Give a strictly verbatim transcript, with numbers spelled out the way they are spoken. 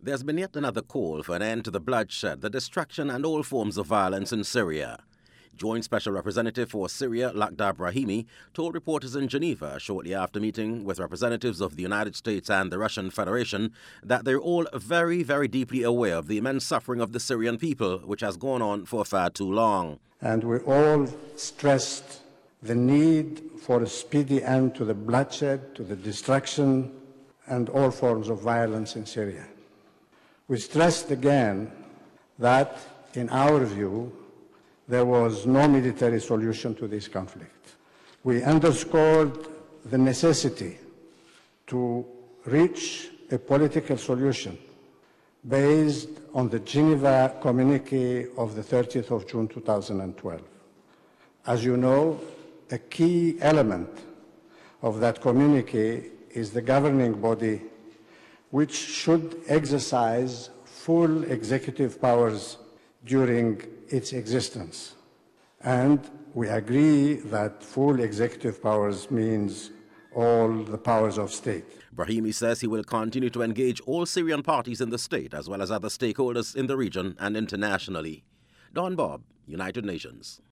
There's been yet another call for an end to the bloodshed, the destruction and all forms of violence in Syria. Joint Special Representative for Syria, Lakhdar Brahimi, told reporters in Geneva shortly after meeting with representatives of the United States and the Russian Federation that they're all very, very deeply aware of the immense suffering of the Syrian people, which has gone on for far too long. And we all stressed the need for a speedy end to the bloodshed, to the destruction, and all forms of violence in Syria. We stressed again that, in our view, there was no military solution to this conflict. We underscored the necessity to reach a political solution based on the Geneva Communique of the thirtieth of June two thousand twelve. As you know, a key element of that communique is the governing body, which should exercise full executive powers during its existence. And we agree that full executive powers means all the powers of state. Brahimi says he will continue to engage all Syrian parties in the state as well as other stakeholders in the region and internationally. Don Bob, United Nations.